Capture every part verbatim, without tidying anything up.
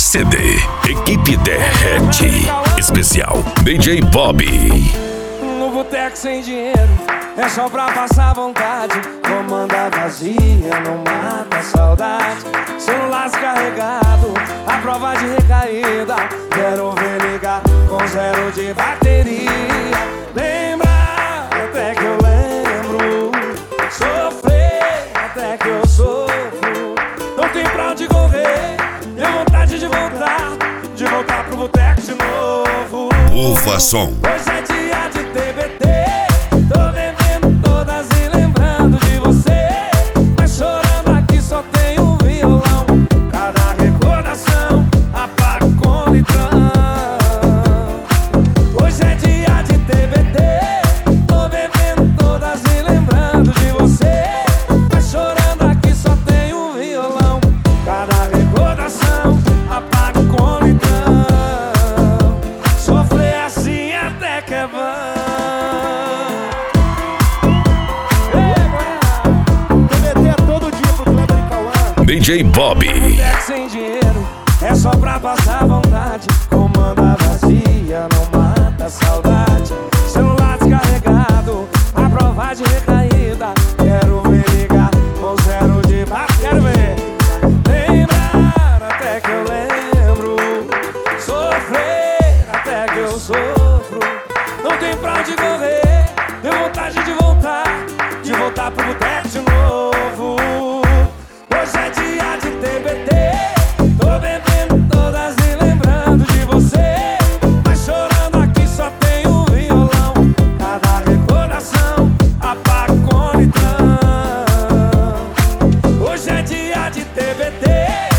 C D, Equipe Derrete, especial D J Bobby. No boteco sem dinheiro, é só pra passar vontade. Comanda vazia, não mata a saudade. Celular descarregado, a prova de recaída. Quero ver ligar com zero de bateria. Lembra, até que eu lembro. Sofrer, até que eu sofro. Não tem pra onde correr, tenho vontade de voltar. De voltar pro boteco de novo. Ufa Som. Hoje é dia de T B T. Tô bebendo todas e lembrando de você. Mas chorando aqui só tem um violão. Cada recordação apaga com litrão. Hoje é dia de T B T. Tô bebendo todas e lembrando de você. Mas chorando aqui só tem um violão. Cada recordação apaga com litrão. Sofrer assim até que é bom. D J Bobby. Sem dinheiro, é só pra passar vontade. Comanda vazia, não mata a saudade. Celular descarregado, a prova de recaída. Quero ver ligar com zero de baixo. Quero ver lembrar até que eu lembro. Sofrer até que eu sofro. Não tem pra onde correr, tenho vontade de voltar. De voltar pro boteco de novo. Hoje é dia de T B T. Tô bebendo todas e lembrando de você. Mas chorando aqui só tem um violão. Cada recordação apaga com litrão. Hoje é dia de T B T.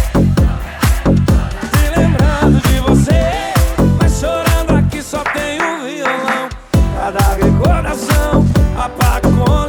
Se lembrando de você. Mas chorando aqui só tem um violão. Cada recordação apaga com litrão.